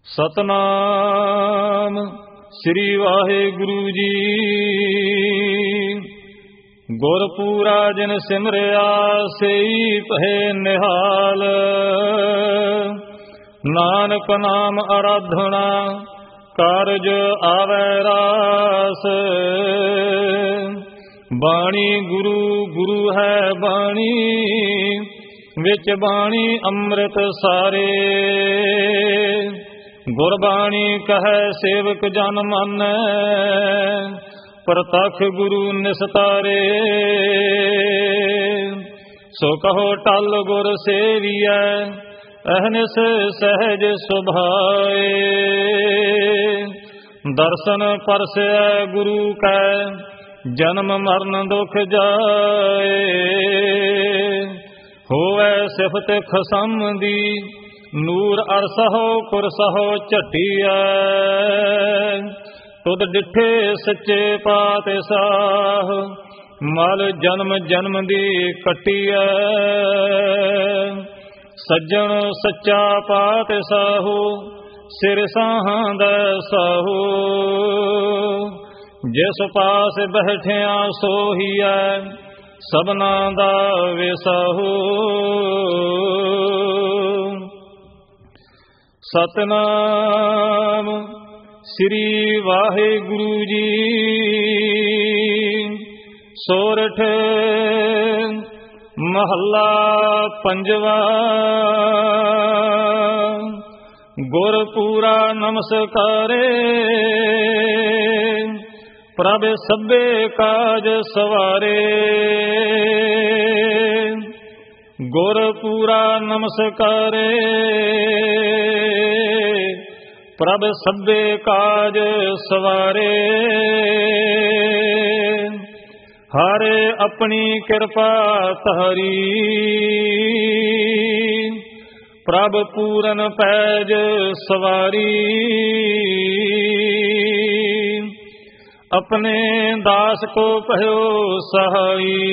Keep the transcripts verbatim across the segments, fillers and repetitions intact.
ਸਤਨਾਮ ਸ੍ਰੀ ਵਾਹਿਗੁਰੂ ਜੀ। ਗੁਰਪੂਰਾ ਜਿਨ ਸਿਮਰਿਆ ਸਈ ਭਏ ਨਿਹਾਲ। ਨਾਨਕ ਨਾਮ ਅਰਾਧਣਾ ਕਾਰਜ ਆਵੈ ਰਾਸ। ਬਾਣੀ ਗੁਰੂ ਗੁਰੂ ਹੈ ਬਾਣੀ, ਵਿੱਚ ਬਾਣੀ ਅੰਮ੍ਰਿਤ ਸਾਰੇ। ਗੁਰਬਾਣੀ ਕਹੈ ਸੇਵਕ ਜਨ ਮਾਨੈ, ਪ੍ਰਤੱਖ ਗੁਰੂ ਨਿਸਤਾਰੇ। ਸੋ ਕਹੋ ਟਲ ਗੁਰ ਸੇਵੀਐ, ਅਹਨਿਸ ਸਹਿਜ ਸੁਭਾਏ। ਦਰਸ਼ਨ ਪਰਸੈ ਗੁਰੂ ਕੈ, ਜਨਮ ਮਰਨ ਦੁਖ ਜਾਏ। ਹੋਵੈ ਸਿਫਤ ਖਸਮ ਦੀ, ਨੂਰ ਅਰਸਹੁ ਕੁਰਸਹੁ ਝਟੀਐ। ਤੁਧ ਡਿਠੇ ਸੱਚੇ ਪਾਤਸ਼ਾਹ, ਮਲ ਜਨਮ ਜਨਮ ਦੀ ਕੱਟੀਐ। ਸੱਜਣ ਸੱਚਾ ਪਾਤਸ਼ਾਹੂ, ਸਿਰ ਸਾਹਾਂ ਦਾ ਸਾਹੂ। ਜਿਸ ਪਾਸ ਬੈਠਿਆ ਸੋਹੀਐ, ਸਭਨਾ ਦਾ ਵਿਸਾਹੂ। ਸਤਨਾਮ ਸ੍ਰੀ ਵਾਹਿਗੁਰੂ ਜੀ। ਸੋਰਠ ਮਹੱਲਾ ਪੰਜਵਾ। ਗੁਰਪੂਰਾ ਨਮਸਕਾਰੇ, ਪ੍ਰਭ ਸਭੇ ਕਾਜ ਸਵਾਰੇ। ਗੁਰਪੂਰਾ ਨਮਸਕਾਰੇ, ਪ੍ਰਭ ਸਭੇ ਕਾਜ ਸਵਾਰੇ। ਹਰ ਆਪਣੀ ਕਿਰਪਾ ਧਾਰੀ, ਪ੍ਰਭ ਪੂਰਨ ਪੈਜ ਸਵਾਰੀ। ਆਪਣੇ ਦਾਸ ਕੋ ਭਇਓ ਸਹਾਈ,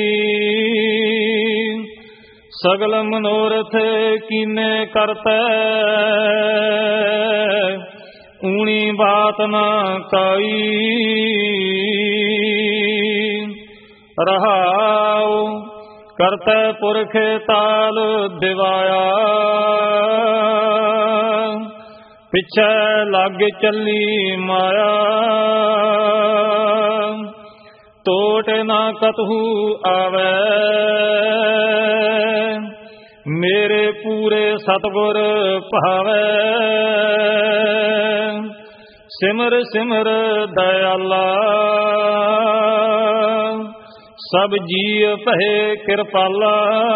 ਸਗਲ ਮਨੋਰਥ ਕੀਨੇ ਕਰਤੈ। ਊਣੀ ਬਾਤ ਨਾ ਕਾਈ, ਰਹਾਉ ਕਰਤੈ ਪੁਰਖ ਤਾਲ ਦਿਵਾਇਆ। ਪਿਛੈ ਲੱਗ ਚੱਲੀ ਮਾਇਆ, ਟੋਟ ਨਾ ਕਤਹੂ ਆਵੈ। ਮੇਰੇ ਪੂਰੇ ਸਤਿਗੁਰ ਭਾਵੈ, ਸਿਮਰ ਸਿਮਰ ਦਇਆਲਾ। ਸਭ ਜੀਅ ਭਏ ਕਿਰਪਾਲਾ,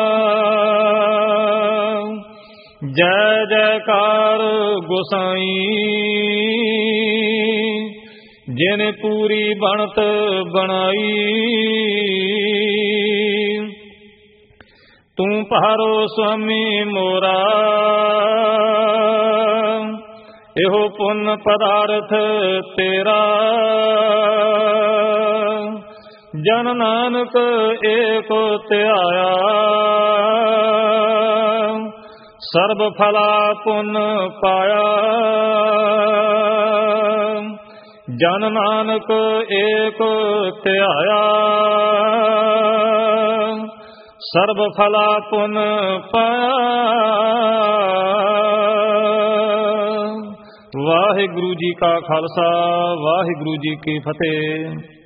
ਜੈ ਜੈਕਾਰ ਗੁਸਾਈ। ਜਿਨ ਪੂਰੀ ਬਣਤ ਬਣਾਈ, ਤੂੰ ਪਹਾਰੋ ਸੁਆਮੀ ਮੋਰਾ। ਇਹੋ ਪੁੰਨ ਪਦਾਰਥ ਤੇਰਾ, ਜਨ ਨਾਨਕ ਏਕ ਧਿਆਇਆ। ਸਰਬ ਫਲਾ ਪੁੰਨ ਪਾਇਆ, ਜਨ ਨਾਨਕ ਏਕ ਧਿਆਇਆ। ਸਰਬ ਫਲਾ ਪੁੰਨ ਪਾਇਆ। ਵਾਹਿਗੁਰੂ ਜੀ ਕਾ ਖਾਲਸਾ, ਵਾਹਿਗੁਰੂ ਜੀ ਕੀ ਫਤਿਹ।